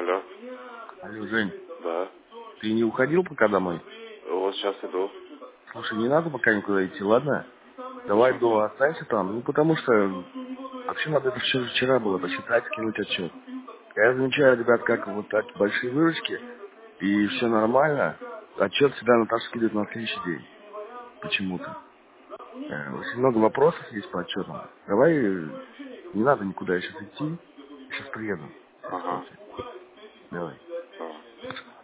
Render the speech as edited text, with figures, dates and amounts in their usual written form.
Алло. Алло, Жень, Да. ты не уходил пока домой? Вот сейчас иду. Слушай, не надо пока никуда идти, ладно? Давай Почему? останься там, ну потому что вообще надо это вчера было посчитать, скинуть отчет. Я замечаю, ребят, как вот так большие выручки, и все нормально, отчет всегда Наташа скидывает на следующий день. Почему-то. Очень много вопросов есть по отчетам. Давай, не надо никуда сейчас идти, сейчас приеду. Ага. Давай. Давай.